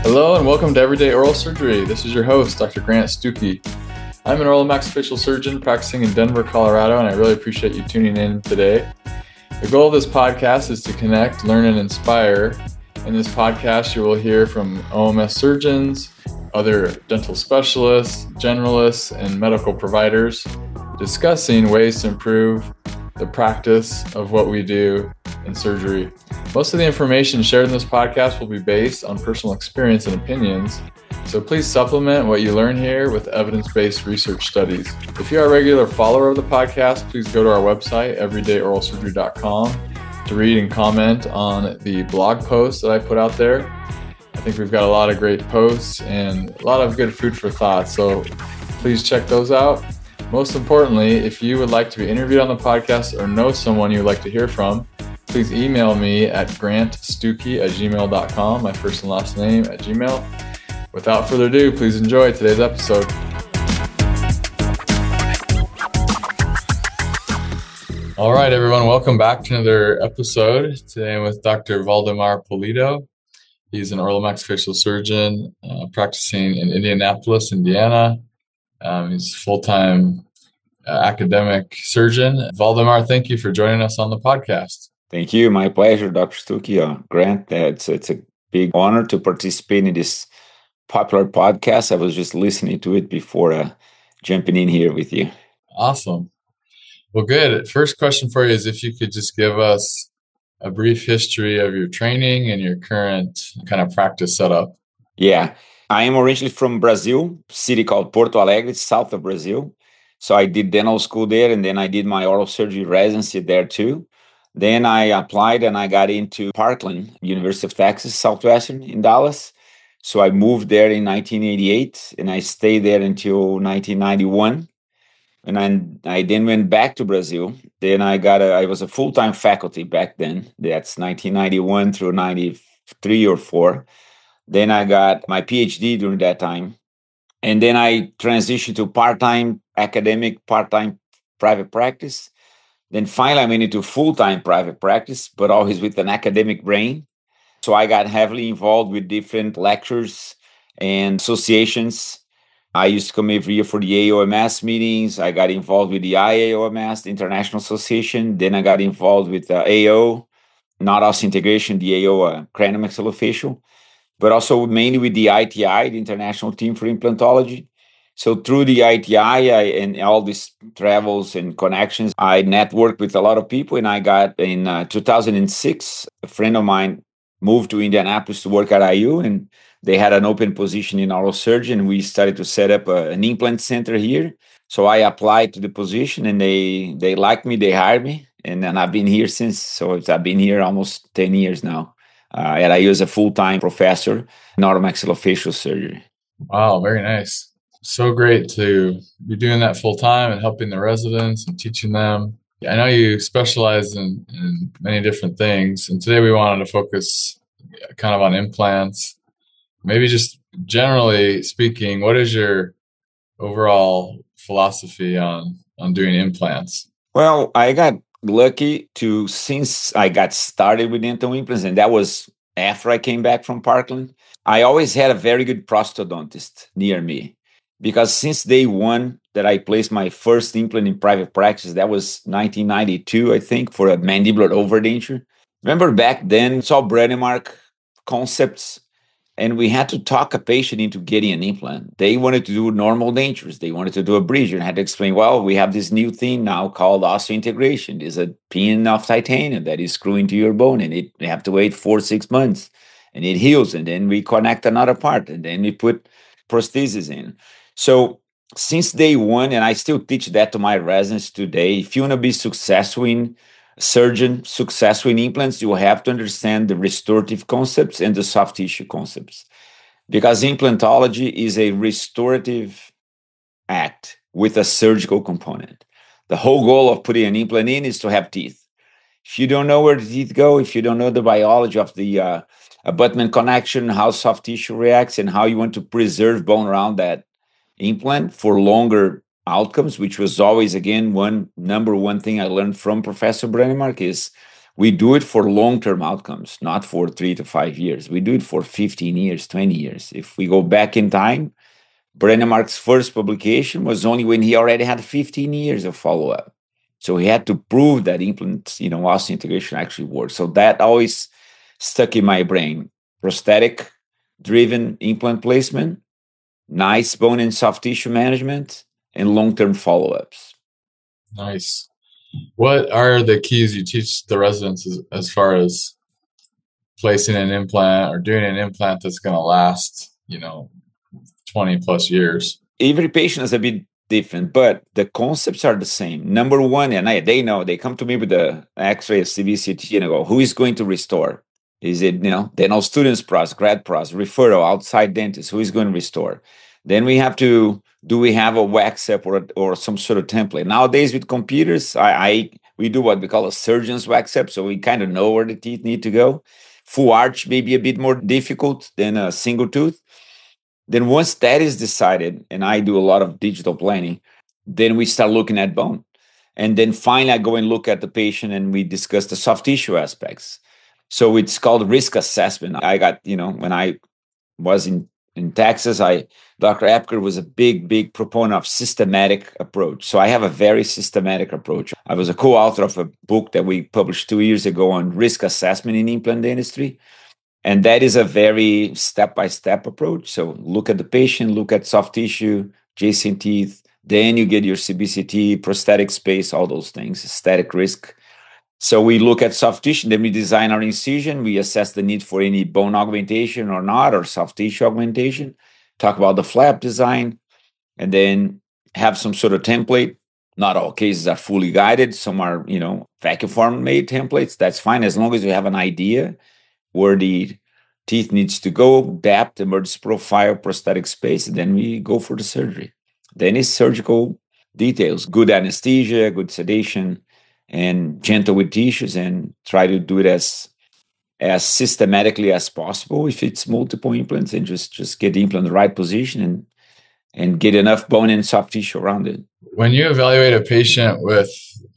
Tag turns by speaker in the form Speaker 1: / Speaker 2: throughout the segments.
Speaker 1: Hello and welcome to Everyday Oral Surgery. This is your host, Dr. Grant Stuckey. I'm an oral maxillofacial surgeon practicing in Denver, Colorado, and I really appreciate you tuning in today. The goal of this podcast is to connect, learn, and inspire. In this podcast, you will hear from OMS surgeons, other dental specialists, generalists, and medical providers discussing ways to improve the practice of what we do in surgery. Most of the information shared in this podcast will be based on personal experience and opinions, so please supplement what you learn here with evidence-based research studies. If you are a regular follower of the podcast, please go to our website, everydayoralsurgery.com, to read and comment on the blog posts that I put out there. I think we've got a lot of great posts and a lot of good food for thought, so please check those out. Most importantly, if you would like to be interviewed on the podcast or know someone you'd like to hear from, please email me at grantstuckey@gmail.com, my first and last name at Gmail. Without further ado, please enjoy today's episode. All right, everyone, welcome back to another episode. Today I'm with Dr. Valdemar Pulido. He's an oral maxillofacial surgeon practicing in Indianapolis, Indiana. He's a full-time academic surgeon. Valdemar, thank you for joining us on the podcast.
Speaker 2: Thank you. My pleasure, Dr. Stuckey. Grant, it's a big honor to participate in this popular podcast. I was just listening to it before jumping in here with you.
Speaker 1: Awesome. Well, good. First question for you is if you could just give us a brief history of your training and your current kind of practice setup.
Speaker 2: Yeah. I am originally from Brazil, city called Porto Alegre, south of Brazil. So I did dental school there, and then I did my oral surgery residency there too. Then I applied and I got into Parkland, University of Texas, Southwestern in Dallas. So I moved there in 1988 and I stayed there until 1991. And I then went back to Brazil. Then I was a full-time faculty back then. That's 1991 through 93 or 4. Then I got my PhD during that time. And then I transitioned to part-time academic, part-time private practice. Then finally I went into full-time private practice, but always with an academic brain. So I got heavily involved with different lectures and associations. I used to come every year for the AOMS meetings. I got involved with the IAOMS, the International Association. Then I got involved with the AO, not osseointegration, the AO craniomaxillofacial, but also mainly with the ITI, the International Team for Implantology. So through the ITI and all these travels and connections, I networked with a lot of people. And I got in 2006, a friend of mine moved to Indianapolis to work at IU, and they had an open position in oral surgery, and we started to set up an implant center here. So I applied to the position, and they liked me, they hired me, and then I've been here since. So I've been here almost 10 years now. And I use a full-time professor in oral maxillofacial surgery.
Speaker 1: Wow, very nice. So great to be doing that full-time and helping the residents and teaching them. I know you specialize in many different things, and today we wanted to focus kind of on implants. Maybe just generally speaking, what is your overall philosophy on doing implants?
Speaker 2: Well, I got lucky since I got started with dental implants, and that was after I came back from Parkland. I always had a very good prosthodontist near me, because since day one that I placed my first implant in private practice, that was 1992, I think, for a mandibular overdenture. Remember back then, it's all Brånemark concepts, and we had to talk a patient into getting an implant. They wanted to do normal dentures. They wanted to do a bridge, and I had to explain, well, we have this new thing now called osseointegration. There's a pin of titanium that is screwed into your bone, and you have to wait 4-6 months, and it heals, and then we connect another part, and then we put prosthesis in. So since day one, and I still teach that to my residents today, if you want to be successful in surgeon, successful in implants, you have to understand the restorative concepts and the soft tissue concepts. Because implantology is a restorative act with a surgical component. The whole goal of putting an implant in is to have teeth. If you don't know where the teeth go, if you don't know the biology of the abutment connection, how soft tissue reacts, and how you want to preserve bone around that implant for longer outcomes, which was always, again, number one thing I learned from Professor Brånemark is We do it for long-term outcomes, not for 3 to 5 years. We do it for 15 years, 20 years. If we go back in time, Brennemark's first publication was only when he already had 15 years of follow-up. So he had to prove that implant, osseointegration actually works. So that always stuck in my brain. Prosthetic-driven implant placement, nice bone and soft tissue management, and long-term follow-ups.
Speaker 1: Nice. What are the keys you teach the residents as far as placing an implant or doing an implant that's going to last, 20 plus years?
Speaker 2: Every patient is a bit different, but the concepts are the same. Number one, and they know, they come to me with the X-ray, CBCT, and I go, who is going to restore? Is it, dental students pros, grad pros, referral, outside dentist, who is going to restore? Then we have to, do we have a wax up or some sort of template? Nowadays with computers, we do what we call a surgeon's wax up, so we kind of know where the teeth need to go. Full arch may be a bit more difficult than a single tooth. Then once that is decided, and I do a lot of digital planning, then we start looking at bone. And then finally I go and look at the patient and we discuss the soft tissue aspects. So it's called risk assessment. I got, when I was in Texas, Dr. Epker was a big proponent of systematic approach. So I have a very systematic approach. I was a co-author of a book that we published 2 years ago on risk assessment in implant dentistry. And that is a very step-by-step approach. So look at the patient, look at soft tissue, adjacent teeth, then you get your CBCT, prosthetic space, all those things, aesthetic risk. So we look at soft tissue, then we design our incision, we assess the need for any bone augmentation or not, or soft tissue augmentation, talk about the flap design, and then have some sort of template. Not all cases are fully guided. Some are, vacuum form made templates. That's fine as long as you have an idea where the teeth needs to go, depth, emergence profile, prosthetic space, and then we go for the surgery. Then it's surgical details, good anesthesia, good sedation, and gentle with tissues, and try to do it as systematically as possible. If it's multiple implants, and just get the implant in the right position and get enough bone and soft tissue around it.
Speaker 1: When you evaluate a patient with,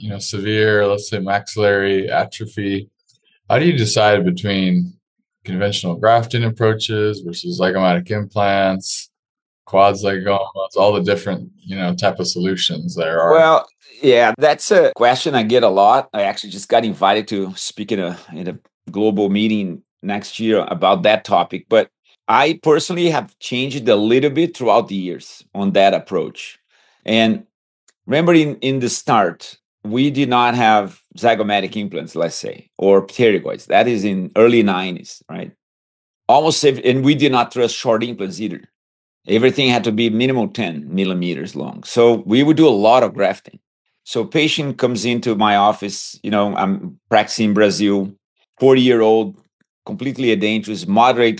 Speaker 1: severe, let's say maxillary atrophy, how do you decide between conventional grafting approaches versus zygomatic implants, quads zygomas, all the different, type of solutions there are?
Speaker 2: Well, yeah, that's a question I get a lot. I actually just got invited to speak in a global meeting next year about that topic. But I personally have changed a little bit throughout the years on that approach. And remember in the start, we did not have zygomatic implants, let's say, or pterygoids. That is in early 90s, right? And we did not trust short implants either. Everything had to be minimum 10 millimeters long. So we would do a lot of grafting. So patient comes into my office, I'm practicing in Brazil, 40-year-old, completely edentulous, moderate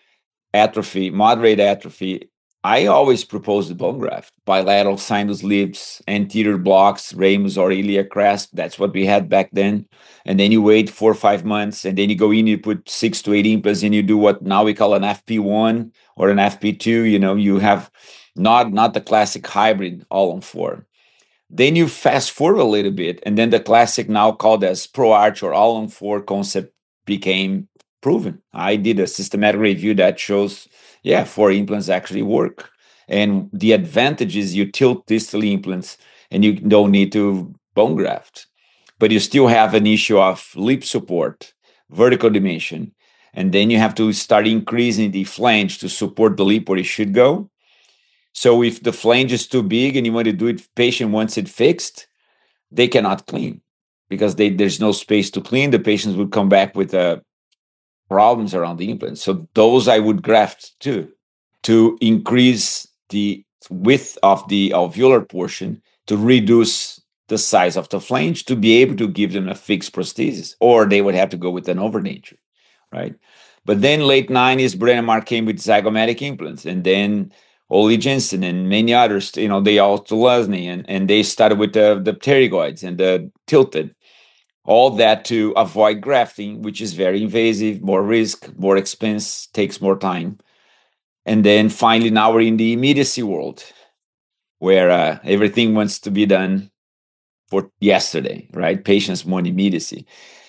Speaker 2: atrophy. I always propose the bone graft, bilateral sinus lifts, anterior blocks, ramus or iliac crest. That's what we had back then. And then you wait 4 or 5 months, and then you go in, you put 6 to 8 implants, and you do what now we call an FP1 or an FP2. You have not the classic hybrid all on 4. Then you fast forward a little bit, and then the classic now called as ProArch or all on 4 concept became proven. I did a systematic review that shows, 4 implants actually work. And the advantage is you tilt distal implants and you don't need to bone graft. But you still have an issue of lip support, vertical dimension. And then you have to start increasing the flange to support the lip where it should go. So if the flange is too big and you want to do it, patient wants it fixed, they cannot clean because there's no space to clean. The patients would come back with problems around the implant. So those I would graft too, to increase the width of the alveolar portion to reduce the size of the flange to be able to give them a fixed prosthesis, or they would have to go with an overdenture, right? But then late 90s, Brennemark came with zygomatic implants, and then Ole Jensen and many others, they all Lasny, and they started with the pterygoids and the tilted. All that to avoid grafting, which is very invasive, more risk, more expense, takes more time. And then finally, now we're in the immediacy world where everything wants to be done for yesterday, right? Patients want immediacy.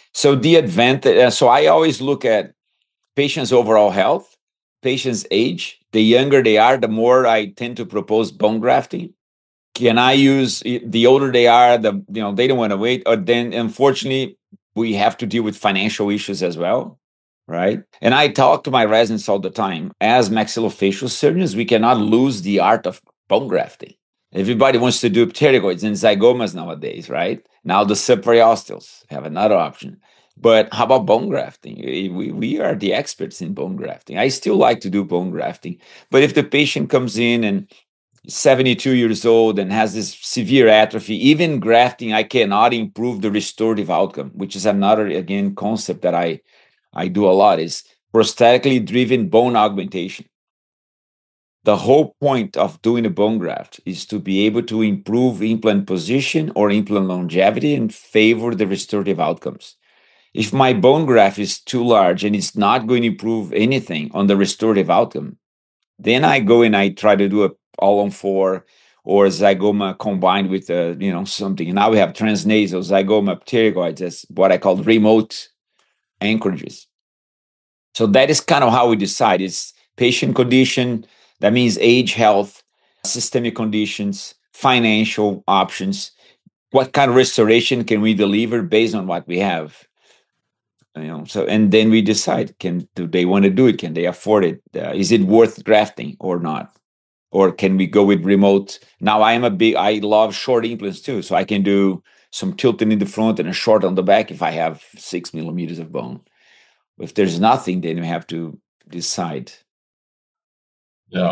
Speaker 2: So the advantage, so I always look at patients' overall health, patients' age. The younger they are, the more I tend to propose bone grafting. Can I use the older they are, they don't want to wait, or then unfortunately we have to deal with financial issues as well, right? And I talk to my residents all the time. As maxillofacial surgeons, we cannot lose the art of bone grafting. Everybody wants to do pterygoids and zygomas nowadays, right? Now the subperiosteals have another option. But how about bone grafting? We are the experts in bone grafting. I still like to do bone grafting. But if the patient comes in and 72 years old and has this severe atrophy, even grafting, I cannot improve the restorative outcome, which is another, again, concept that I do a lot, is prosthetically driven bone augmentation. The whole point of doing a bone graft is to be able to improve implant position or implant longevity and favor the restorative outcomes. If my bone graft is too large and it's not going to improve anything on the restorative outcome, then I go and I try to do a all-on-4 or zygoma combined with something. Now we have transnasal zygoma pterygoids as what I call remote anchorages. So that is kind of how we decide. It's patient condition, that means age, health, systemic conditions, financial options. What kind of restoration can we deliver based on what we have? So and then we decide: do they want to do it? Can they afford it? Is it worth grafting or not? Or can we go with remote? Now I love short implants too, so I can do some tilting in the front and a short on the back if I have 6 millimeters of bone. If there's nothing, then we have to decide.
Speaker 1: Yeah.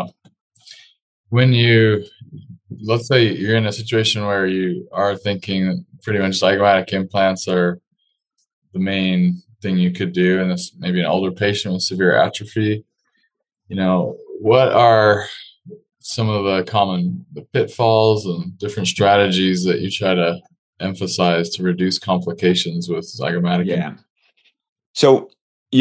Speaker 1: Let's say you're in a situation where you are thinking pretty much zygomatic implants are the main thing you could do, and this maybe an older patient with severe atrophy. What are some of the pitfalls and different strategies that you try to emphasize to reduce complications with zygomatic?
Speaker 2: Yeah. So,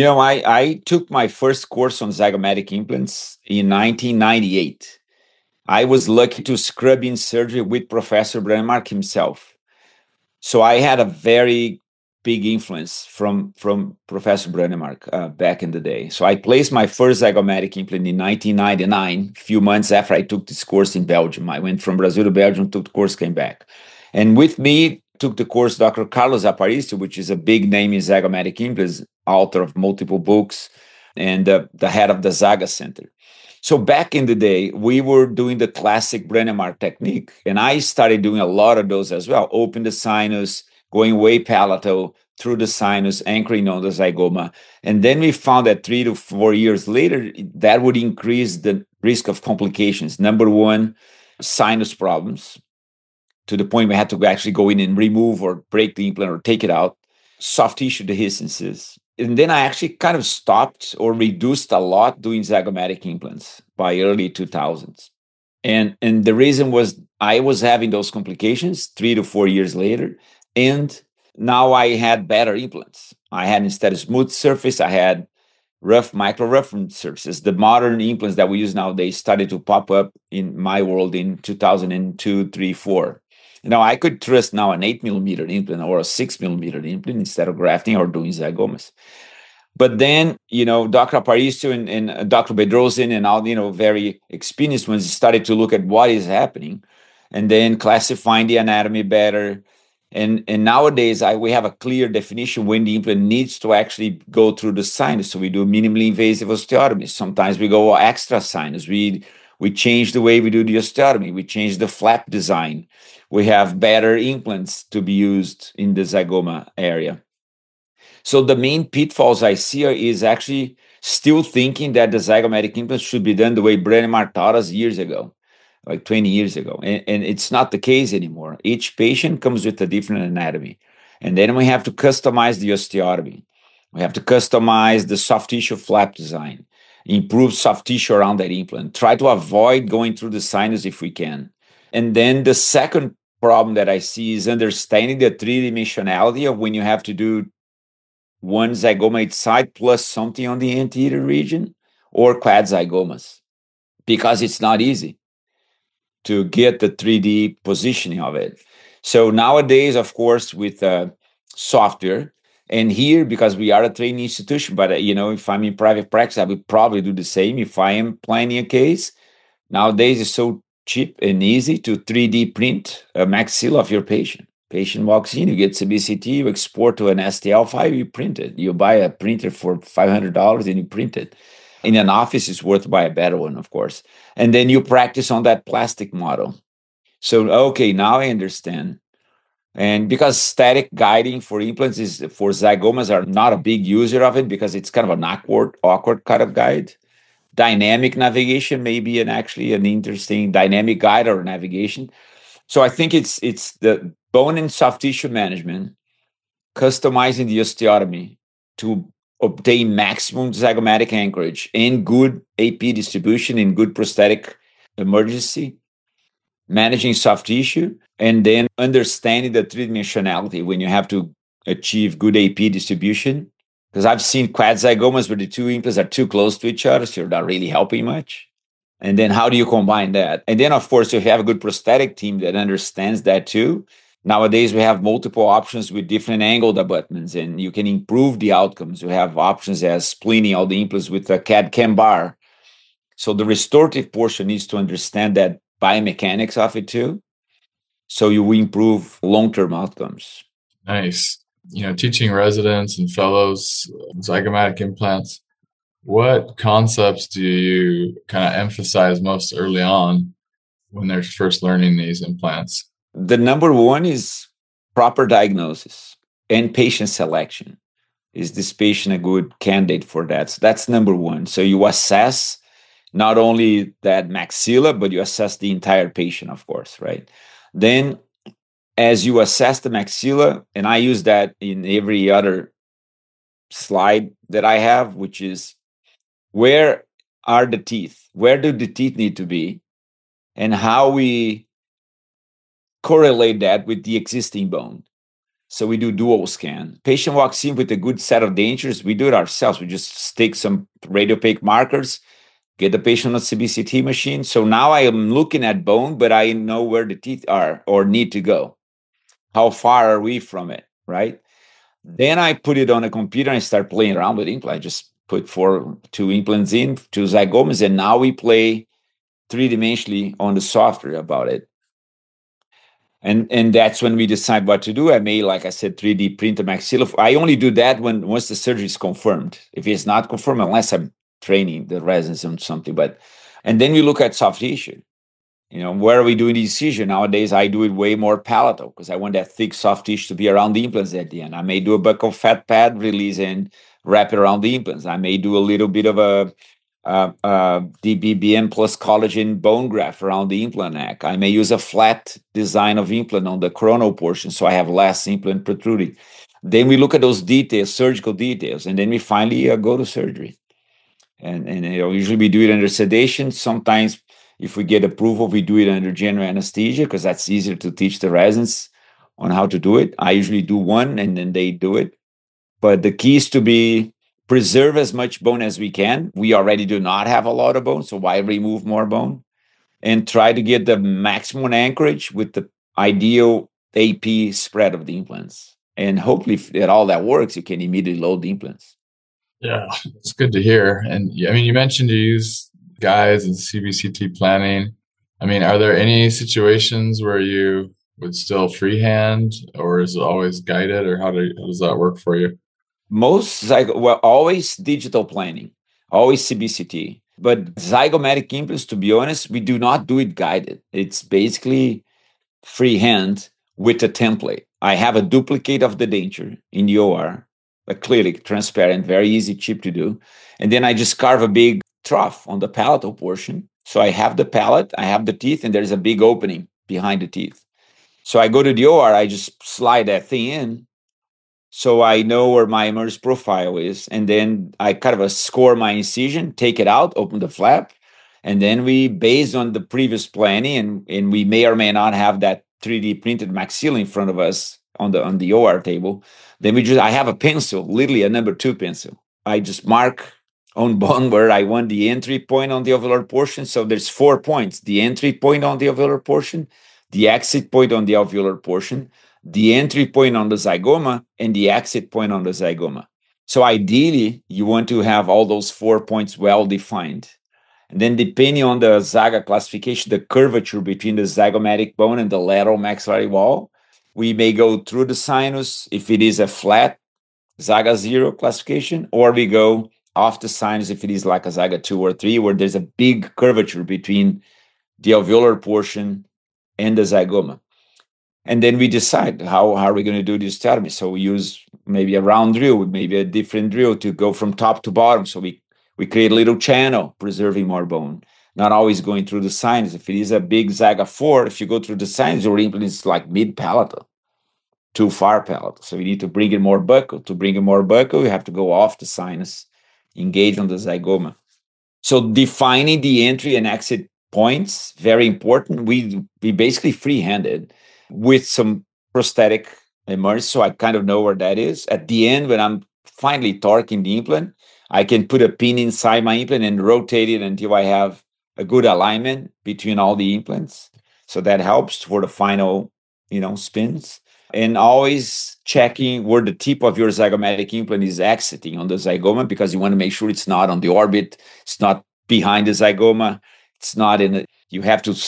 Speaker 2: I took my first course on zygomatic implants in 1998. I was lucky to scrub in surgery with Professor Brennemark himself. So I had a very big influence from Professor Brennemark back in the day. So I placed my first zygomatic implant in 1999, a few months after I took this course in Belgium. I went from Brazil to Belgium, took the course, came back. And with me took the course Dr. Carlos Aparicio, which is a big name in zygomatic implants, author of multiple books, and the head of the Zaga Center. So back in the day, we were doing the classic Brennemark technique, and I started doing a lot of those as well. Open the sinus, going way palatal through the sinus, anchoring on the zygoma. And then we found that 3 to 4 years later, that would increase the risk of complications. Number one, sinus problems, to the point we had to actually go in and remove or break the implant or take it out. Soft tissue dehiscences. And then I actually kind of stopped or reduced a lot doing zygomatic implants by early 2000s. And the reason was I was having those complications 3 to 4 years later. And now I had better implants. I had, instead of smooth surface, I had micro roughened surfaces. The modern implants that we use nowadays started to pop up in my world in 2002, 3, 4. I could trust now an 8 millimeter implant or a 6 millimeter implant instead of grafting or doing zygomas. But then, Dr. Aparicio and Dr. Bedrosian and all, very experienced ones started to look at what is happening and then classifying the anatomy better. And nowadays, we have a clear definition when the implant needs to actually go through the sinus. So we do minimally invasive osteotomy. Sometimes we go extra sinus. We change the way we do the osteotomy. We change the flap design. We have better implants to be used in the zygoma area. So the main pitfalls I see is actually still thinking that the zygomatic implants should be done the way Brennemark taught us years ago, like 20 years ago. And it's not the case anymore. Each patient comes with a different anatomy. And then we have to customize the osteotomy. We have to customize the soft tissue flap design, improve soft tissue around that implant, try to avoid going through the sinus if we can. And then the second problem that I see is understanding the three-dimensionality of when you have to do one zygoma each side plus something on the anterior region or quad zygomas, because it's not easy to get the 3D positioning of it. So nowadays, of course, with software, And here, because we are a training institution, but if I'm in private practice, I would probably do the same. If I am planning a case, nowadays it's so cheap and easy to 3D print a maxilla of your patient. Patient walks in, you get CBCT, you export to an STL file, you print it. You buy a printer for $500 and you print it. In an office, it's worth buy a better one, of course. And then you practice on that plastic model. So, okay, now I understand. And because static guiding for implants is for zygomas are not a big user of it because it's kind of an awkward kind of guide. Dynamic navigation may be actually an interesting dynamic guide or navigation. So I think it's the bone and soft tissue management, customizing the osteotomy to obtain maximum zygomatic anchorage and good AP distribution and good prosthetic emergency, managing soft tissue, and then understanding the three-dimensionality when you have to achieve good AP distribution. Because I've seen quad zygomas where the two implants are too close to each other, so you're not really helping much. And then how do you combine that? And then, of course, if you have a good prosthetic team that understands that too, nowadays we have multiple options with different angled abutments, and you can improve the outcomes. You have options as spleening all the implants with a CAD-CAM bar. So the restorative portion needs to understand that biomechanics of it too. So you improve long-term outcomes.
Speaker 1: Nice. Teaching residents and fellows zygomatic implants, what concepts do you kind of emphasize most early on when they're first learning these implants?
Speaker 2: The number one is proper diagnosis and patient selection. Is this patient a good candidate for that? So that's number one. So you assess not only that maxilla, but you assess the entire patient, of course, right? Then as you assess the maxilla, and I use that in every other slide that I have, which is where are the teeth? Where do the teeth need to be? And how we correlate that with the existing bone. So we do dual scan. Patient walks in with a good set of dentures. We do it ourselves. We just stick some radiopaque markers, get the patient on a CBCT machine. So now I am looking at bone, but I know where the teeth are or need to go. How far are we from it, right? Then I put it on a computer and start playing around with implant. I just put two implants in, two zygomas, and now we play three-dimensionally on the software about it. And that's when we decide what to do. I may, like I said, 3D print a maxilla. I only do that once the surgery is confirmed. If it's not confirmed, unless I'm training the residents on something. And then we look at soft tissue. Where are we doing the incision? Nowadays, I do it way more palatal because I want that thick soft tissue to be around the implants at the end. I may do a buccal fat pad release and wrap it around the implants. I may do a little bit of a DBBM plus collagen bone graft around the implant neck. I may use a flat design of implant on the coronal portion so I have less implant protruding. Then we look at those details, surgical details, and then we finally go to surgery. And usually we do it under sedation. Sometimes if we get approval, we do it under general anesthesia because that's easier to teach the residents on how to do it. I usually do one and then they do it. But the key is to preserve as much bone as we can. We already do not have a lot of bone, so why remove more bone? And try to get the maximum anchorage with the ideal AP spread of the implants. And hopefully, if all that works, you can immediately load the implants.
Speaker 1: Yeah, it's good to hear. And you mentioned you use guides and CBCT planning. Are there any situations where you would still freehand, or is it always guided, or how does that work for you?
Speaker 2: Always digital planning, always CBCT. But zygomatic implants, to be honest, we do not do it guided. It's basically freehand with a template. I have a duplicate of the denture in the OR, acrylic, transparent, very easy, cheap to do. And then I just carve a big trough on the palatal portion. So I have the palate, I have the teeth, and there's a big opening behind the teeth. So I go to the OR, I just slide that thing in. So I know where my emergence profile is. And then I kind of score my incision, take it out, open the flap. And then we, based on the previous planning, and we may or may not have that 3D printed maxilla in front of us on the OR table. Then I have a pencil, literally a number 2 pencil. I just mark on bone where I want the entry point on the alveolar portion. So there's 4 points: the entry point on the alveolar portion, the exit point on the alveolar portion, the entry point on the zygoma and the exit point on the zygoma. So ideally, you want to have all those 4 points well defined. And then depending on the Zaga classification, the curvature between the zygomatic bone and the lateral maxillary wall, we may go through the sinus if it is a flat Zaga 0 classification, or we go off the sinus if it is like a Zaga 2 or 3, where there's a big curvature between the alveolar portion and the zygoma. And then we decide how are we going to do this therapy. So we use maybe a round drill, maybe a different drill to go from top to bottom. So we create a little channel, preserving more bone, not always going through the sinus. If it is a big Zaga 4, if you go through the sinus, your implant is like mid-palatal, too far palatal. So you need to bring in more buccal. To bring in more buccal, you have to go off the sinus, engage on the zygoma. So defining the entry and exit points, very important. We basically free-handed with some prosthetic emergency, so I kind of know where that is. At the end, when I'm finally torquing the implant, I can put a pin inside my implant and rotate it until I have a good alignment between all the implants. So that helps for the final, spins. And always checking where the tip of your zygomatic implant is exiting on the zygoma, because you want to make sure it's not on the orbit, it's not behind the zygoma, it's not in it. You have to.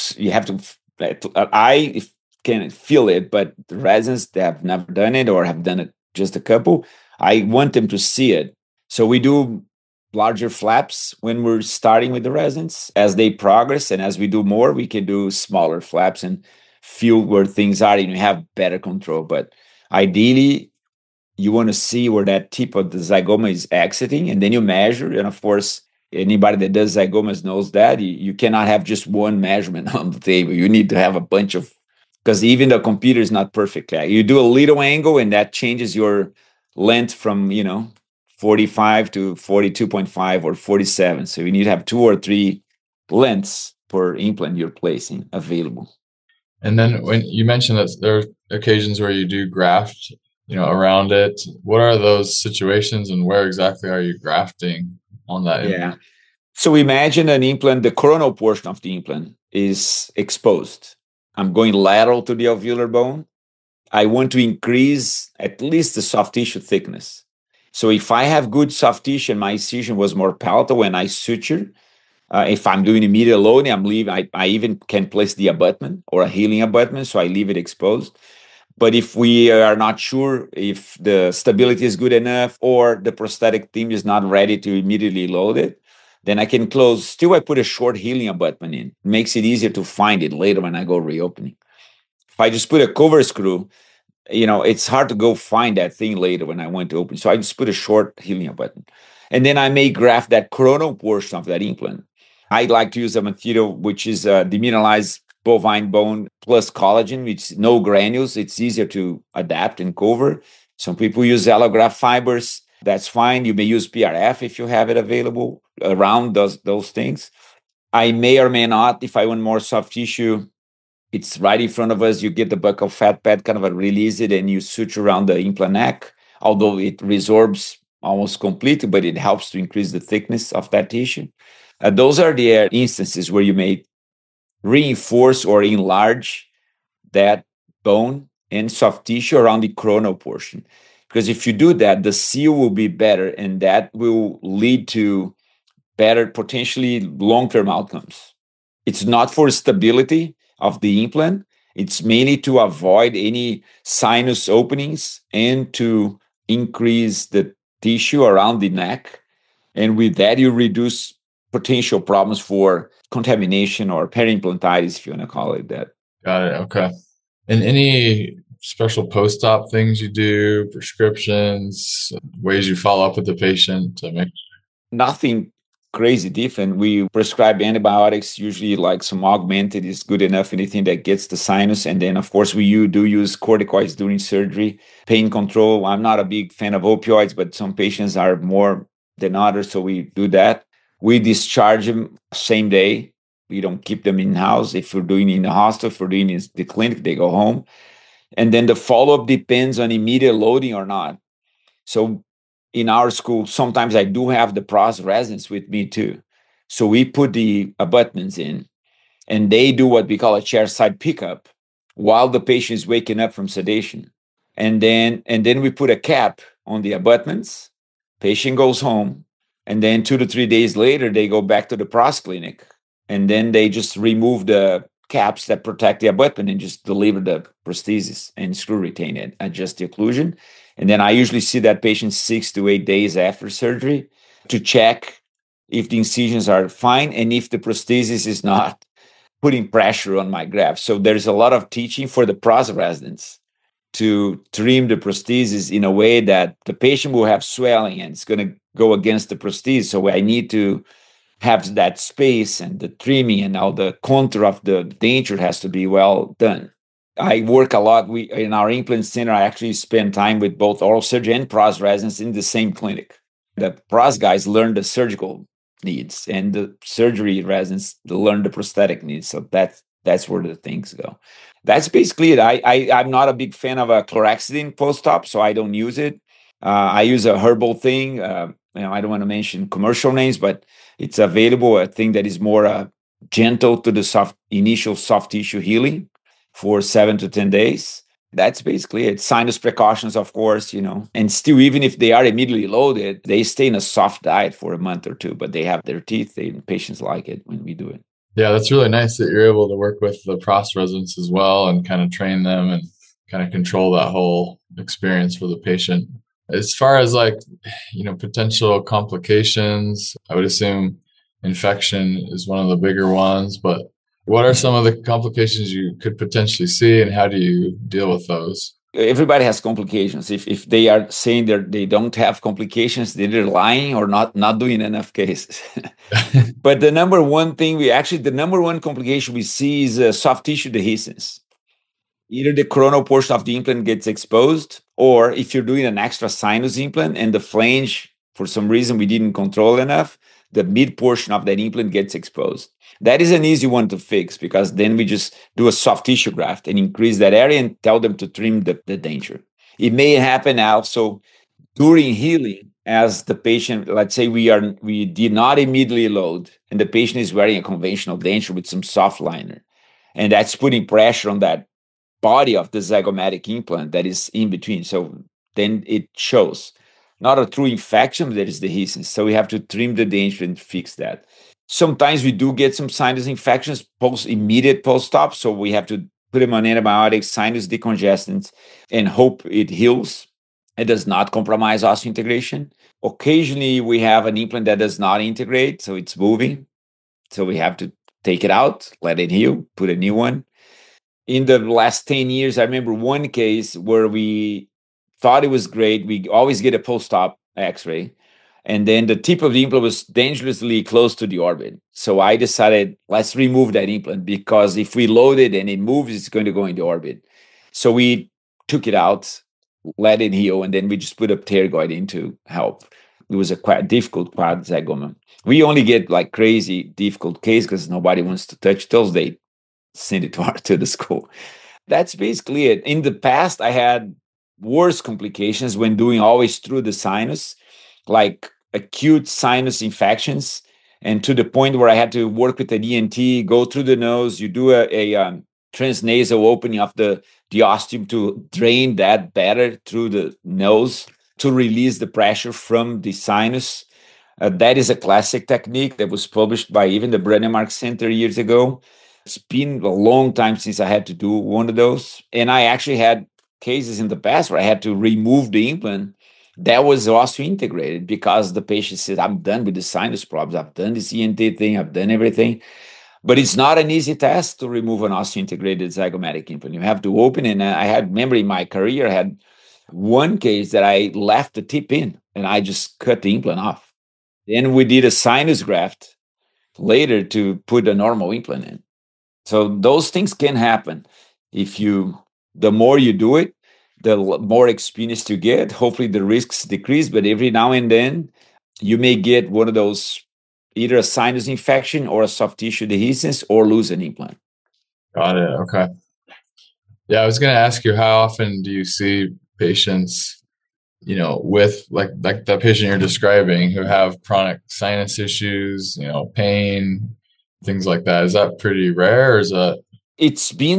Speaker 2: I can feel it, but the residents that have never done it or have done it just a couple, I want them to see it. So we do larger flaps when we're starting with the residents. As they progress and as we do more, we can do smaller flaps and feel where things are and you have better control. But ideally, you want to see where that tip of the zygoma is exiting, and then you measure. And of course, anybody that does zygomas knows that you cannot have just one measurement on the table. You need to have a bunch of, because even the computer is not perfect. You do a little angle and that changes your length from 45 to 42.5 or 47. So you need to have 2 or 3 lengths per implant you're placing available.
Speaker 1: And then when you mentioned that there are occasions where you do graft, around it, what are those situations and where exactly are you grafting on that implant?
Speaker 2: So imagine an implant, the coronal portion of the implant is exposed. I'm going lateral to the alveolar bone. I want to increase at least the soft tissue thickness. So if I have good soft tissue and my incision was more palatal when I suture, if I'm doing immediate loading, I even can place the abutment or a healing abutment, so I leave it exposed. But if we are not sure if the stability is good enough or the prosthetic team is not ready to immediately load it, then I can close. Still, I put a short healing abutment in. It makes it easier to find it later when I go reopening. If I just put a cover screw, it's hard to go find that thing later when I want to open. So I just put a short healing abutment. And then I may graft that coronal portion of that implant. I like to use a material which is demineralized bovine bone plus collagen, which no granules. It's easier to adapt and cover. Some people use allograft fibers. That's fine. You may use PRF if you have it available around those things. I may or may not, if I want more soft tissue, it's right in front of us. You get the buccal fat pad, kind of release it, and you suture around the implant neck, although it resorbs almost completely, but it helps to increase the thickness of that tissue. Those are the instances where you may reinforce or enlarge that bone and soft tissue around the coronal portion. Because if you do that, the seal will be better, and that will lead to better, potentially long-term outcomes. It's not for stability of the implant. It's mainly to avoid any sinus openings and to increase the tissue around the neck. And with that, you reduce potential problems for contamination or periimplantitis, if you want to call it that.
Speaker 1: Got it. Okay. And any special post-op things you do, prescriptions, ways you follow up with the patient to make?
Speaker 2: Nothing crazy different. We prescribe antibiotics, usually like some augmented is good enough, anything that gets the sinus. And then, of course, we do use corticoids during surgery. Pain control, I'm not a big fan of opioids, but some patients are more than others, so we do that. We discharge them same day. We don't keep them in-house. If we're doing it in the hospital, if we're doing it in the clinic, they go home. And then the follow-up depends on immediate loading or not. So in our school, sometimes I do have the pros residents with me too. So we put the abutments in, and they do what we call a chair side pickup. while the patient is waking up from sedation. And then we put a cap on the abutments. Patient goes home, and then 2 to 3 days later, they go back to the pros clinic, and then they just remove the caps that protect the abutment and just deliver the prosthesis and screw retain it, adjust the occlusion. And then I usually see that patient 6 to 8 days after surgery to check if the incisions are fine and if the prosthesis is not putting pressure on my graft. So there's a lot of teaching for the pros residents to trim the prosthesis in a way that the patient will have swelling and it's going to go against the prosthesis. So I need to have that space, and the trimming and all the contour of the denture has to be well done. I work a lot. We in our implant center, I actually spend time with both oral surgeon and pros residents in the same clinic. The pros guys learn the surgical needs, and the surgery residents learn the prosthetic needs. So that's where the things go. That's basically it. I'm not a big fan of a chlorhexidine post-op, so I don't use it. I use a herbal thing. I don't want to mention commercial names, but it's available. A thing that is more gentle to the initial soft tissue healing for 7 to 10 days. That's basically it. Sinus precautions, of course, and still, even if they are immediately loaded, they stay in a soft diet for a month or two, but they have their teeth. Patients like it when we do it.
Speaker 1: Yeah, that's really nice that you're able to work with the pros residents as well and kind of train them and kind of control that whole experience for the patient. As far as potential complications, I would assume infection is one of the bigger ones, but what are some of the complications you could potentially see and how do you deal with those?
Speaker 2: Everybody has complications. If they are saying that they don't have complications, they're either lying or not doing enough cases. But the number one complication we see is soft tissue dehiscence. Either the coronal portion of the implant gets exposed, or if you're doing an extra sinus implant and the flange, for some reason we didn't control enough, the mid portion of that implant gets exposed. That is an easy one to fix because then we just do a soft tissue graft and increase that area and tell them to trim the denture. It may happen also during healing as the patient, let's say we did not immediately load and the patient is wearing a conventional denture with some soft liner. And that's putting pressure on that body of the zygomatic implant that is in between. So then it shows not a true infection, but there is dehiscence. So we have to trim the denture and fix that. Sometimes we do get some sinus infections immediate post-op. So we have to put them on antibiotics, sinus decongestants, and hope it heals. It does not compromise osseointegration. Occasionally we have an implant that does not integrate, so it's moving. So we have to take it out, let it heal, put a new one. In the last 10 years, I remember one case where we thought it was great. We always get a post-op x-ray. And then the tip of the implant was dangerously close to the orbit. So I decided, let's remove that implant because if we load it and it moves, it's going to go in the orbit. So we took it out, let it heal, and then we just put a pterygoid in to help. It was a quite difficult quad zygoma. We only get like crazy difficult case because nobody wants to touch those. They send it to the school. That's basically it. In the past, I had worse complications when doing always through the sinus, like acute sinus infections, and to the point where I had to work with an ENT, go through the nose. You do a transnasal opening of the ostium to drain that better through the nose to release the pressure from the sinus. That is a classic technique that was published by even the Brånemark Center years ago. It's been a long time since I had to do one of those. And I actually had cases in the past where I had to remove the implant that was osseointegrated because the patient said, I'm done with the sinus problems. I've done this ENT thing. I've done everything. But it's not an easy task to remove an osseointegrated zygomatic implant. You have to open it. And I had, remember in my career, I had one case that I left the tip in and I just cut the implant off. Then we did a sinus graft later to put a normal implant in. So those things can happen. The more you do it, the more experience you get. Hopefully the risks decrease, but every now and then you may get one of those, either a sinus infection or a soft tissue dehiscence or lose an implant.
Speaker 1: Got it. Okay. Yeah, I was going to ask you, how often do you see patients, with like that patient you're describing who have chronic sinus issues, pain, things like that? Is that pretty rare or is that?
Speaker 2: It's been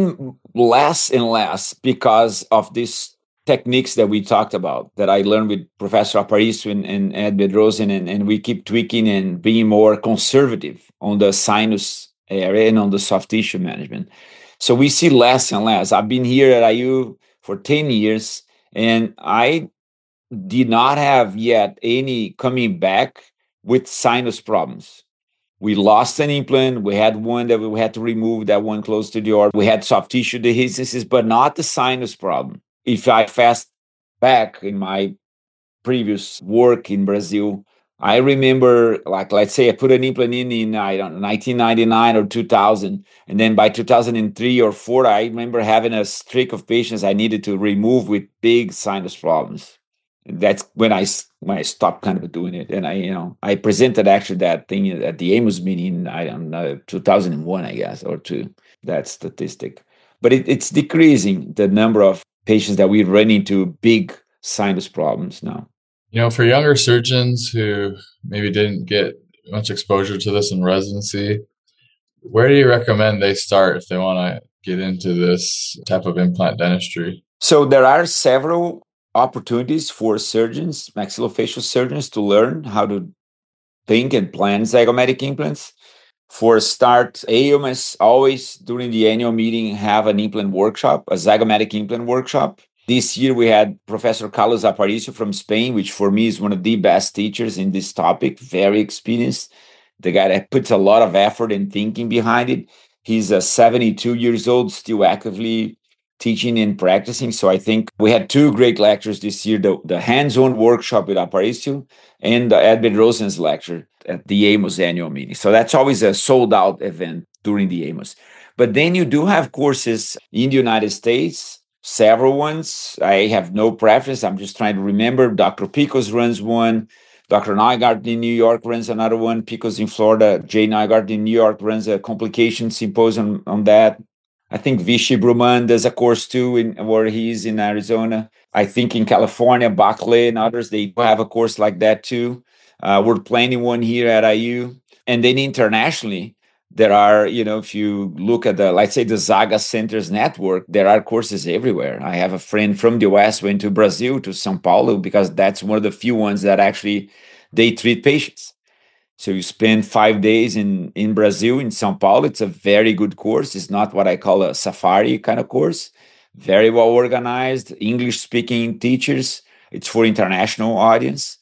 Speaker 2: less and less because of these techniques that we talked about that I learned with Professor Aparicio and Ed Bedrosian, and we keep tweaking and being more conservative on the sinus area and on the soft tissue management. So we see less and less. I've been here at IU for 10 years, and I did not have yet any coming back with sinus problems. We lost an implant. We had one that we had to remove, that one close to the aorta. We had soft tissue dehiscences, but not the sinus problem. If I fast back in my previous work in Brazil, I remember, like, let's say I put an implant in I don't know, 1999 or 2000. And then by 2003 or 4, I remember having a streak of patients I needed to remove with big sinus problems. That's when I stopped kind of doing it, and I presented actually that thing at the AMOS meeting. I don't know, 2001, I guess, or two. That statistic, but it's decreasing the number of patients that we run into big sinus problems now.
Speaker 1: For younger surgeons who maybe didn't get much exposure to this in residency, where do you recommend they start if they want to get into this type of implant dentistry?
Speaker 2: So there are several opportunities for surgeons, maxillofacial surgeons, to learn how to think and plan zygomatic implants. For a start, AOMS always during the annual meeting have an implant workshop, a zygomatic implant workshop. This year we had Professor Carlos Aparicio from Spain, which for me is one of the best teachers in this topic, very experienced. The guy that puts a lot of effort and thinking behind it. He's 72 years old, still actively teaching and practicing. So I think we had two great lectures this year, the hands-on workshop with Aparicio and Ed Bedrosian's lecture at the AMOS annual meeting. So that's always a sold-out event during the AMOS. But then you do have courses in the United States, several ones. I have no preference. I'm just trying to remember. Dr. Picos runs one. Dr. Nygaard in New York runs another one. Picos in Florida. Jay Nygaard in New York runs a complication symposium on that. I think Vichy Bruman does a course too where he's in Arizona. I think in California, Baclay and others, they have a course like that too. We're planning one here at IU. And then internationally, there are, if you look at let's say the Zaga Centers network, there are courses everywhere. I have a friend from the US went to Brazil, to São Paulo, because that's one of the few ones that actually they treat patients. So you spend 5 days in Brazil, in São Paulo. It's a very good course. It's not what I call a safari kind of course. Very well organized, English-speaking teachers. It's for international audience.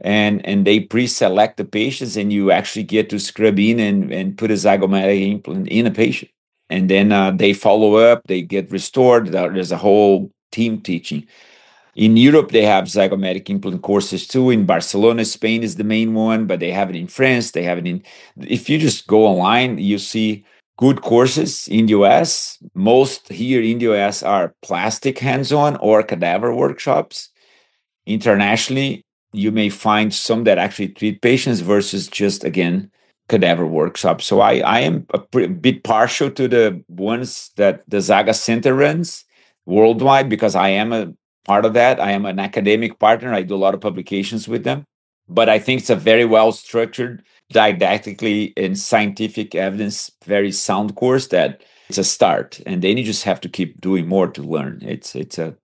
Speaker 2: And they pre-select the patients, and you actually get to scrub in and put a zygomatic implant in a patient. And then they follow up, they get restored. There's a whole team teaching. In Europe, they have zygomatic implant courses too. In Barcelona, Spain is the main one, but they have it in France. They have it if you just go online, you see good courses in the US. Most here in the US are plastic hands-on or cadaver workshops. Internationally, you may find some that actually treat patients versus just, again, cadaver workshops. So I am a bit partial to the ones that the Zaga Center runs worldwide, because I am a part of that. I am an academic partner. I do a lot of publications with them. But I think it's a very well structured, didactically and scientific evidence, very sound course that it's a start. And then you just have to keep doing more to learn. It's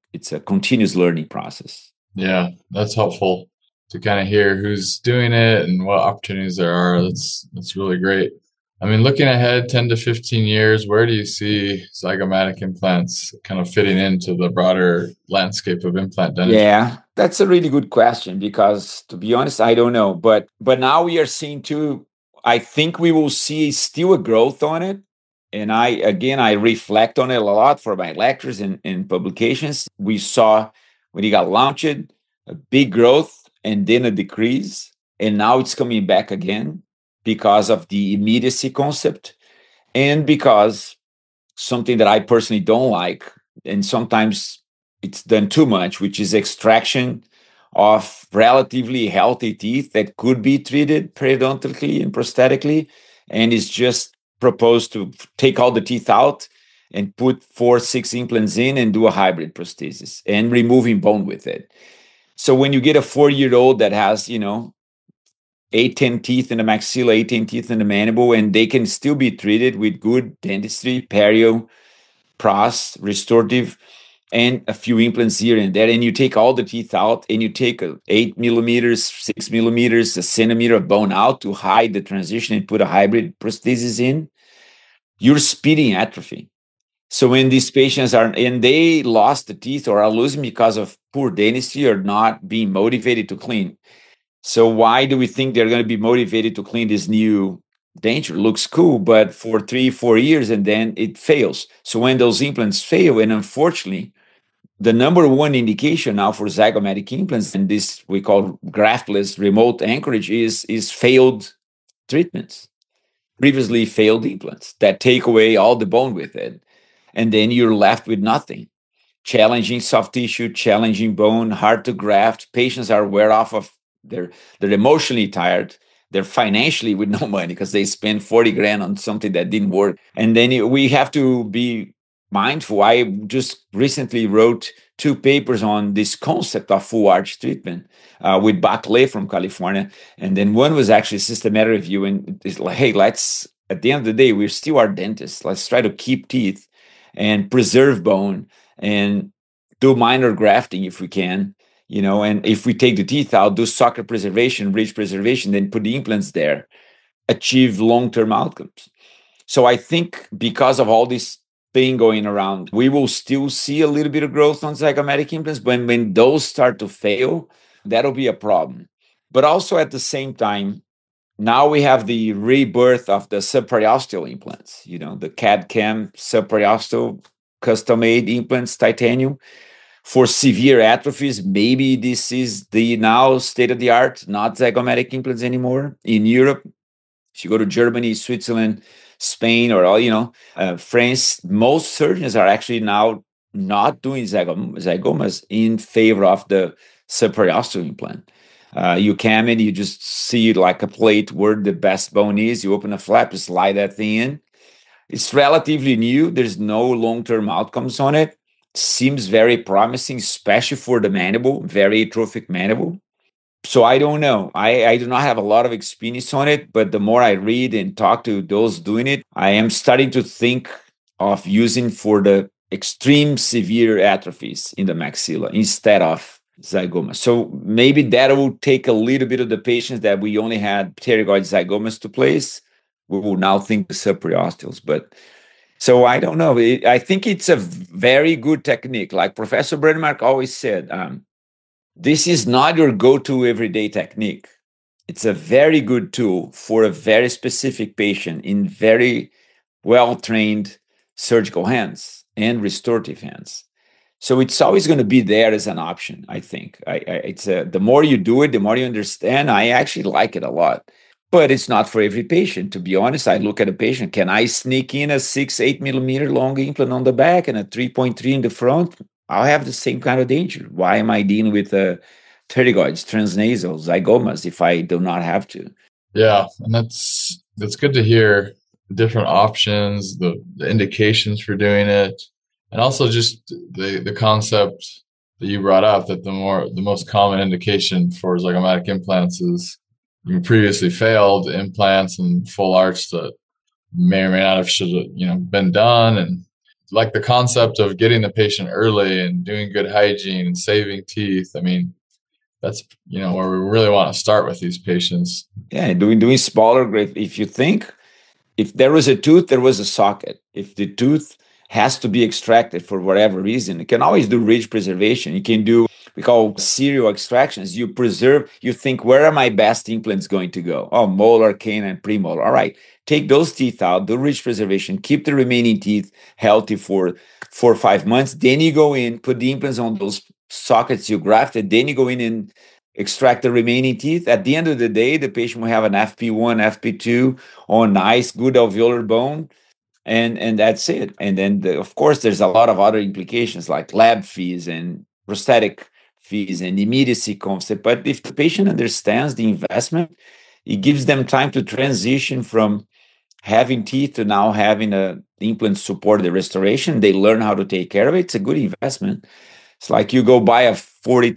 Speaker 2: a continuous learning process.
Speaker 1: Yeah, that's helpful to kind of hear who's doing it and what opportunities there are. That's really great. I mean, looking ahead 10 to 15 years, where do you see zygomatic implants kind of fitting into the broader landscape of implant dentistry?
Speaker 2: Yeah, that's a really good question, because to be honest, I don't know. But now we are seeing too, I think we will see still a growth on it. And I reflect on it a lot for my lectures and publications. We saw when it got launched, a big growth and then a decrease. And now it's coming back again because of the immediacy concept, and because something that I personally don't like, and sometimes it's done too much, which is extraction of relatively healthy teeth that could be treated periodontally and prosthetically, and it's just proposed to take all the teeth out and put 4-6 implants in and do a hybrid prosthesis and removing bone with it. So when you get a 4-year-old that has, 8-10 teeth in the maxilla, 18 teeth in the mandible, and they can still be treated with good dentistry, perio, pros, restorative, and a few implants here and there, and you take all the teeth out, and you take 8 millimeters, 6 millimeters, a centimeter of bone out to hide the transition and put a hybrid prosthesis in, you're speeding atrophy. So when these patients are, and they lost the teeth or are losing because of poor dentistry or not being motivated to clean. So why do we think they're going to be motivated to clean this new denture? Looks cool, but for 3-4 years, and then it fails. So when those implants fail, and unfortunately, the number one indication now for zygomatic implants, and this we call graftless remote anchorage, is failed treatments, previously failed implants that take away all the bone with it. And then you're left with nothing. Challenging soft tissue, challenging bone, hard to graft. Patients are wear off of, they're emotionally tired. They're financially with no money because they spent 40 grand on something that didn't work. And then we have to be mindful. I just recently wrote 2 papers on this concept of full arch treatment with Baclay from California. And then one was actually systematic review. And it's like, hey, let's, at the end of the day, we're still our dentists. Let's try to keep teeth and preserve bone and do minor grafting if we can, and if we take the teeth out, do socket preservation, ridge preservation, then put the implants there, achieve long-term outcomes. So I think because of all this thing going around, we will still see a little bit of growth on zygomatic implants. When those start to fail, that'll be a problem. But also at the same time, now we have the rebirth of the subperiosteal implants, the CAD-CAM subperiosteal custom-made implants, titanium, for severe atrophies. Maybe this is the now state-of-the-art, not zygomatic implants anymore. In Europe, if you go to Germany, Switzerland, Spain, or France, most surgeons are actually now not doing zygomas in favor of the subperiosteal implant. You come in, you just see like a plate where the best bone is. You open a flap, you slide that thing in. It's relatively new. There's no long-term outcomes on it. Seems very promising, especially for the mandible, very atrophic mandible. So I don't know. I do not have a lot of experience on it, but the more I read and talk to those doing it, I am starting to think of using for the extreme severe atrophies in the maxilla instead of zygoma. So maybe that will take a little bit of the patients that we only had pterygoid zygomas to place. We will now think the subperiosteals. But so I don't know. I think it's a very good technique. Like Professor Bredmark always said, this is not your go-to everyday technique. It's a very good tool for a very specific patient in very well-trained surgical hands and restorative hands. So it's always going to be there as an option, I think. The more you do it, the more you understand. I actually like it a lot. But it's not for every patient. To be honest, I look at a patient. Can I sneak in a 6-8 millimeter long implant on the back and a 3.3 in the front? I'll have the same kind of danger. Why am I dealing with pterygoids, transnasal, zygomas if I do not have to?
Speaker 1: Yeah, and that's good to hear the different options, the indications for doing it, and also just the concept that you brought up that the most common indication for zygomatic implants is previously failed implants and full arch that may or may not have should have been done, and like the concept of getting the patient early and doing good hygiene and saving teeth. I mean, that's where we really want to start with these patients.
Speaker 2: Yeah, doing smaller. If you think if there was a tooth, there was a socket. If the tooth has to be extracted for whatever reason, you can always do ridge preservation. You can do, we call serial extractions. You preserve, you think, where are my best implants going to go? Oh, molar, canine, premolar. All right, take those teeth out, do ridge preservation, keep the remaining teeth healthy for 4 or 5 months. Then you go in, put the implants on those sockets you grafted. Then you go in and extract the remaining teeth. At the end of the day, the patient will have an FP1, FP2 on nice, good alveolar bone. And that's it. And then, of course, there's a lot of other implications like lab fees and prosthetic fees and immediacy concept. But if the patient understands the investment, it gives them time to transition from having teeth to now having a implant support the restoration. They learn how to take care of it. It's a good investment. It's like you go buy a $40,000,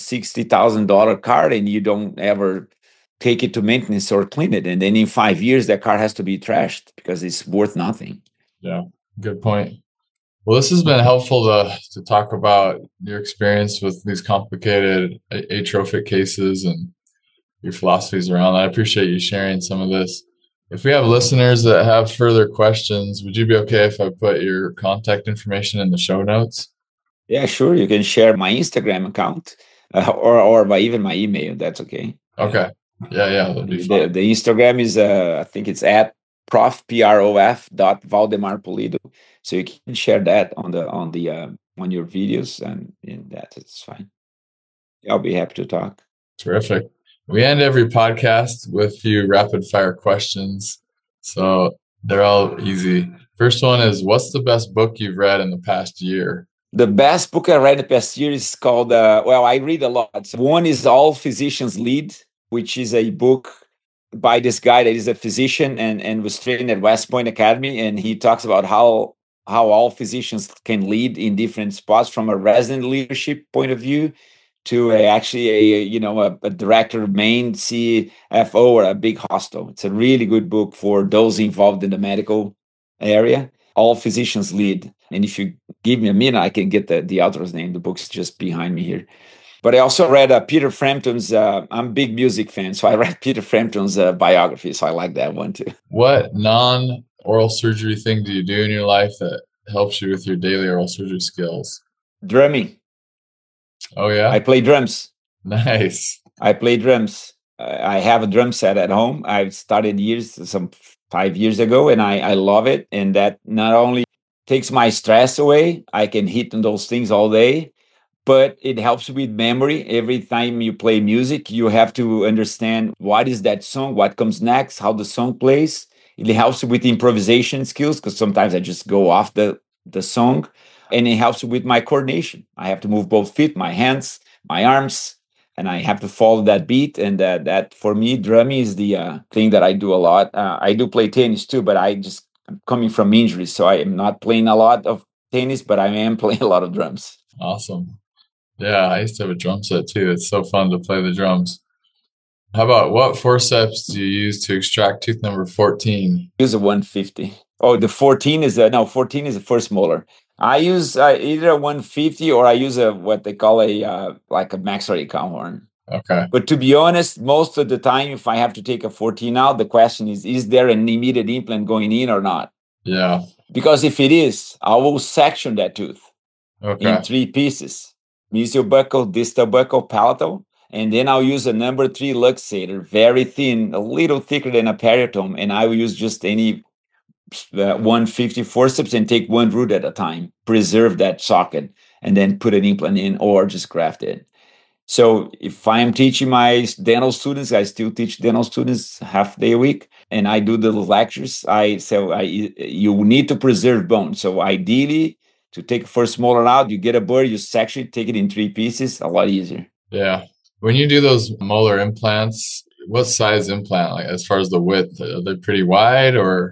Speaker 2: $60,000 car and you don't ever take it to maintenance or clean it. And then in 5 years, that car has to be trashed because it's worth nothing.
Speaker 1: Yeah, good point. Well, this has been helpful to talk about your experience with these complicated atrophic cases and your philosophies around that. I appreciate you sharing some of this. If we have listeners that have further questions, would you be okay if I put your contact information in the show notes?
Speaker 2: Yeah, sure. You can share my Instagram account or by even my email. That's okay.
Speaker 1: Okay. Yeah, that'd be fine.
Speaker 2: The Instagram is I think it's at prof Polido. So you can share that on your videos and that it's fine. I'll be happy to talk.
Speaker 1: Terrific. We end every podcast with a few rapid fire questions. So they're all easy. First one is, what's the best book you've read in the past year?
Speaker 2: The best book I read the past year is called, I read a lot. So one is All Physicians Lead, which is a book by this guy that is a physician and was trained at West Point Academy. And he talks about how all physicians can lead in different spots from a resident leadership point of view to a director, main CFO, or a big hospital. It's a really good book for those involved in the medical area. All Physicians Lead. And if you give me a minute, I can get the author's name. The book's just behind me here. But I also read Peter Frampton's, I'm a big music fan, so I read Peter Frampton's biography, so I like that one too.
Speaker 1: What non-oral surgery thing do you do in your life that helps you with your daily oral surgery skills?
Speaker 2: Drumming.
Speaker 1: Oh, yeah?
Speaker 2: I play drums.
Speaker 1: Nice.
Speaker 2: I play drums. I have a drum set at home. I've started some 5 years ago, and I love it. And that not only takes my stress away, I can hit on those things all day, but it helps with memory. Every time you play music, you have to understand what is that song, what comes next, how the song plays. It helps with improvisation skills because sometimes I just go off the song, and it helps with my coordination. I have to move both feet, my hands, my arms, and I have to follow that beat. And that for me, drumming is the thing that I do a lot. I do play tennis too, but I'm coming from injuries, so I am not playing a lot of tennis, but I am playing a lot of drums.
Speaker 1: Awesome. Yeah, I used to have a drum set too. It's so fun to play the drums. How about, what forceps do you use to extract tooth number 14?
Speaker 2: Use a 150. Oh, the 14 is 14 is the first molar. I use either a 150 or I use what they call like a maxillary crown horn.
Speaker 1: Okay.
Speaker 2: But to be honest, most of the time, if I have to take a 14 out, the question is there an immediate implant going in or not?
Speaker 1: Yeah.
Speaker 2: Because if it is, I will section that tooth in 3 pieces: mesial buccal, distal buccal, palatal. And then I'll use a number 3 luxator, very thin, a little thicker than a periotome. And I will use just any 150 forceps and take one root at a time, preserve that socket, and then put an implant in or just graft it. So if I'm teaching my dental students, I still teach dental students half day a week, and I do the lectures. You need to preserve bone. So ideally, to take first molar out, you get a burr, you section it, take it in 3 pieces, a lot easier.
Speaker 1: Yeah. When you do those molar implants, what size implant, like as far as the width, are they pretty wide or?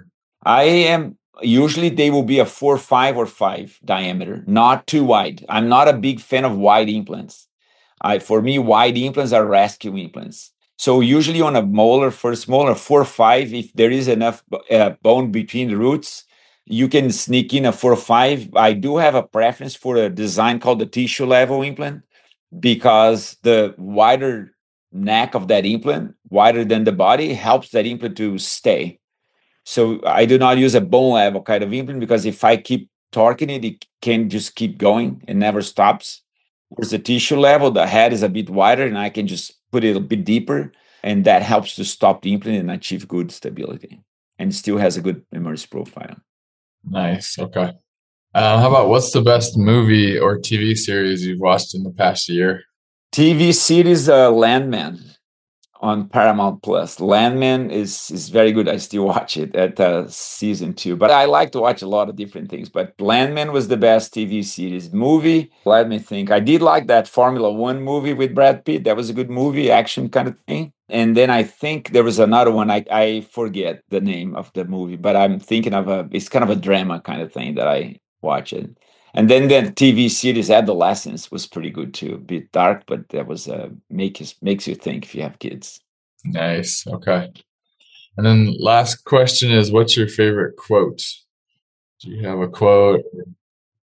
Speaker 2: Usually they will be a 4.5 or 5 diameter, not too wide. I'm not a big fan of wide implants. For me, wide implants are rescue implants. So usually on a first molar, 4.5, if there is enough bone between the roots, you can sneak in a 4.5. I do have a preference for a design called the tissue level implant, because the wider neck of that implant, wider than the body, helps that implant to stay. So I do not use a bone level kind of implant, because if I keep torquing it, it can just keep going and never stops. Whereas the tissue level, the head is a bit wider and I can just put it a bit deeper, and that helps to stop the implant and achieve good stability, and still has a good immersive profile.
Speaker 1: Nice. Okay. How about, what's the best movie or TV series you've watched in the past year?
Speaker 2: TV series, Landman on Paramount Plus. Landman is very good. I still watch it at season 2, but I like to watch a lot of different things. But Landman was the best TV series. Movie, let me think. I did like that Formula One movie with Brad Pitt. That was a good movie, action kind of thing. And then I think there was another one. I forget the name of the movie, but I'm thinking of it's kind of a drama kind of thing that I watch it. And then the TV series Adolescence was pretty good too. A bit dark, but that was makes you think if you have kids.
Speaker 1: Nice. Okay. And then last question is, what's your favorite quote? Do you have a quote?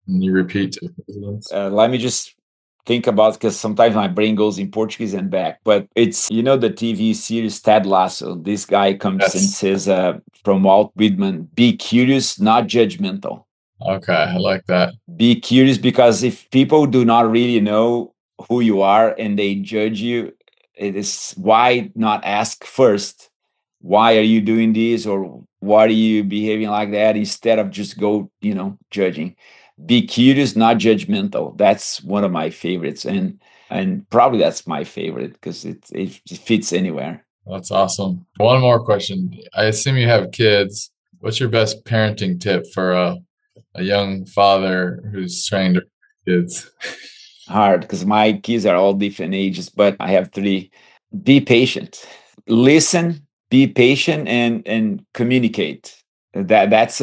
Speaker 1: And you repeat.
Speaker 2: Let me just think about, because sometimes my brain goes in Portuguese and back. But it's, the TV series Ted Lasso. This guy comes and says from Walt Whitman, be curious, not judgmental.
Speaker 1: Okay, I like that.
Speaker 2: Be curious, because if people do not really know who you are and they judge you, it is why not ask first, why are you doing this, or why are you behaving like that, instead of just go, judging. Be curious, not judgmental. That's one of my favorites, and probably that's my favorite because it fits anywhere.
Speaker 1: That's awesome. One more question. I assume you have kids. What's your best parenting tip for a young father who's trying to raise kids?
Speaker 2: Hard, because my kids are all different ages, but I have 3. Be patient. Listen, be patient, and communicate. That's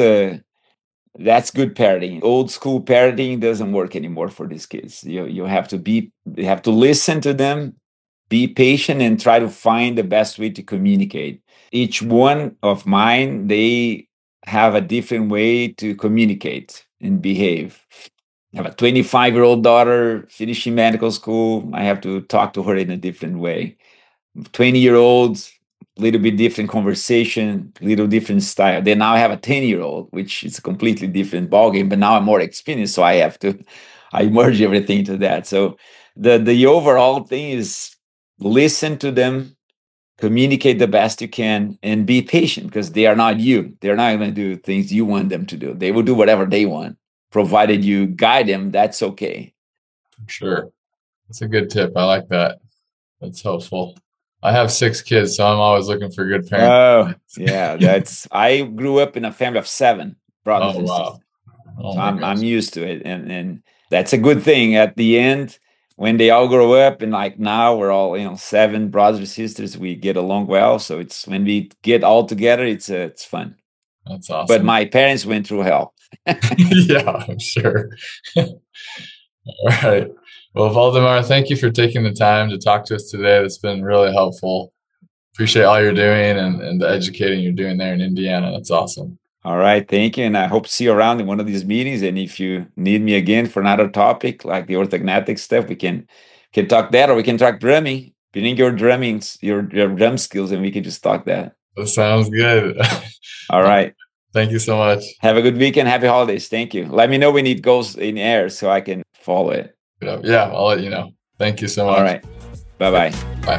Speaker 2: good parenting. Old school parenting doesn't work anymore for these kids. You have to listen to them, be patient, and try to find the best way to communicate. Each one of mine, they have a different way to communicate and behave. I have a 25-year-old daughter finishing medical school. I have to talk to her in a different way. 20-year-olds, little bit different conversation, little different style. Then now I have a 10-year-old, which is a completely different ballgame, but now I'm more experienced, so I merge everything into that. So the overall thing is listen to them, communicate the best you can, and be patient, because they are not you. They're not going to do things you want them to do. They will do whatever they want. Provided you guide them, that's okay.
Speaker 1: Sure. That's a good tip. I like that. That's helpful. I have 6 kids, so I'm always looking for good parents.
Speaker 2: Oh, yeah. I grew up in a family of 7 brothers and sisters.
Speaker 1: Oh,
Speaker 2: so I'm used to it. And that's a good thing. At the end, when they all grow up, and like now we're all, 7 brothers and sisters, we get along well. So it's when we get all together, it's fun.
Speaker 1: That's awesome.
Speaker 2: But my parents went through hell.
Speaker 1: Yeah, I'm sure. All right. Well, Valdemar, thank you for taking the time to talk to us today. That's been really helpful. Appreciate all you're doing and the educating you're doing there in Indiana. That's awesome.
Speaker 2: All right. Thank you. And I hope to see you around in one of these meetings. And if you need me again for another topic, like the orthognathic stuff, we can talk that, or we can talk drumming. Bring your your drum skills, and we can just talk that.
Speaker 1: That sounds good.
Speaker 2: All right.
Speaker 1: Thank you so much.
Speaker 2: Have a good weekend. Happy holidays. Thank you. Let me know when it goes in air so I can follow it.
Speaker 1: Yeah, I'll let you know. Thank you so much.
Speaker 2: All right. Bye-bye.
Speaker 1: Bye.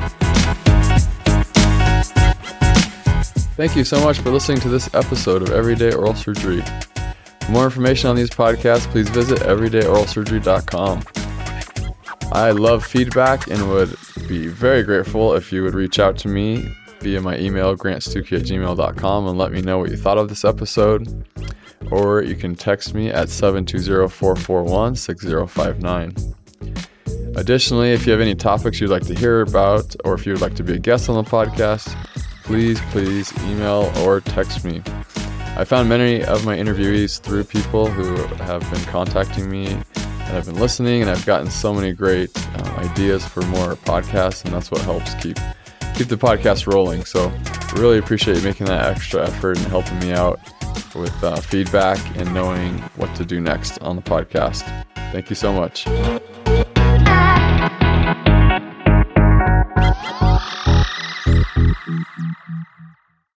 Speaker 3: Thank you so much for listening to this episode of Everyday Oral Surgery. For more information on these podcasts, please visit everydayoralsurgery.com. I love feedback and would be very grateful if you would reach out to me via my email, grantstuckey@gmail.com, and let me know what you thought of this episode. Or you can text me at 720-441-6059. Additionally, if you have any topics you'd like to hear about, or if you would like to be a guest on the podcast, please email or text me. I found many of my interviewees through people who have been contacting me and have been listening, and I've gotten so many great ideas for more podcasts, and that's what helps keep the podcast rolling. So I really appreciate you making that extra effort and helping me out with feedback and knowing what to do next on the podcast. Thank you so much.